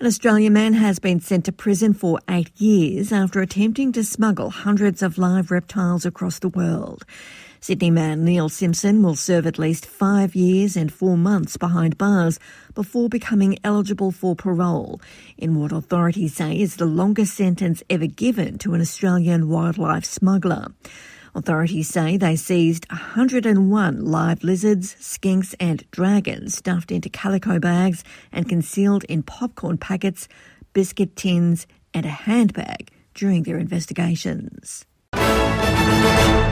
Australian man has been sent to prison for 8 years after attempting to smuggle hundreds of live reptiles across the world. Sydney man Neil Simpson will serve at least 5 years and 4 months behind bars before becoming eligible for parole, in what authorities say is the longest sentence ever given to an Australian wildlife smuggler. Authorities say they seized 101 live lizards, skinks and dragons stuffed into calico bags and concealed in popcorn packets, biscuit tins and a handbag during their investigations.